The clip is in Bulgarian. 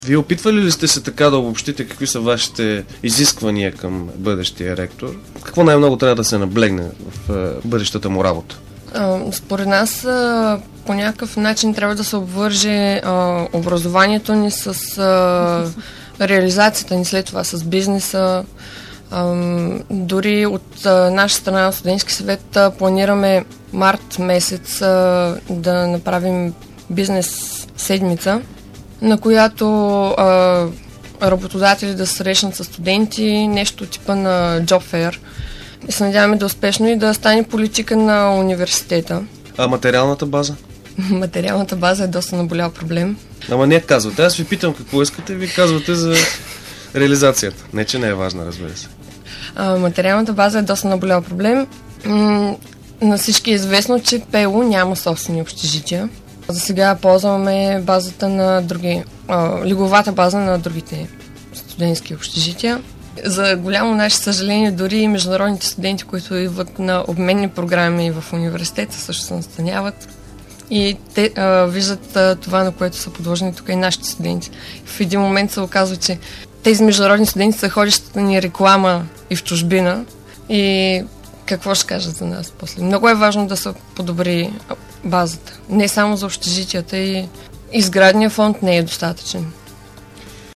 Вие опитвали ли сте се така да обобщите какви са вашите изисквания към бъдещия ректор? Какво най-много трябва да се наблегне в бъдещата му работа? Според нас по някакъв начин трябва да се обвърже образованието ни с реализацията ни след това, с бизнеса. Дори от наша страна, студентски съвет, планираме март месец да направим бизнес седмица, на която работодатели да срещнат с студенти, нещо типа на job fair. И се надяваме да е успешно и да стане политика на университета. А материалната база? Материалната база е доста наболял проблем. Ама не казвате. Аз ви питам какво искате, ви казвате за реализацията. Не, че не е важна, разбира се. Материалната база е доста наболял проблем. На всички е известно, че ПУ няма собствени общежития. За сега ползваме базата на други, легловата база на другите студентски общежития. За голямо наше съжаление, дори и международните студенти, които идват на обменни програми в университета, също се настаняват. И те виждат това, на което са подложени тук и нашите студенти. В един момент се оказва, че тези международни студенти са ходещата ни реклама и в чужбина. И какво ще кажат за нас после? Много е важно да се подобри базата. Не само за общежитията, и сградния фонд не е достатъчен.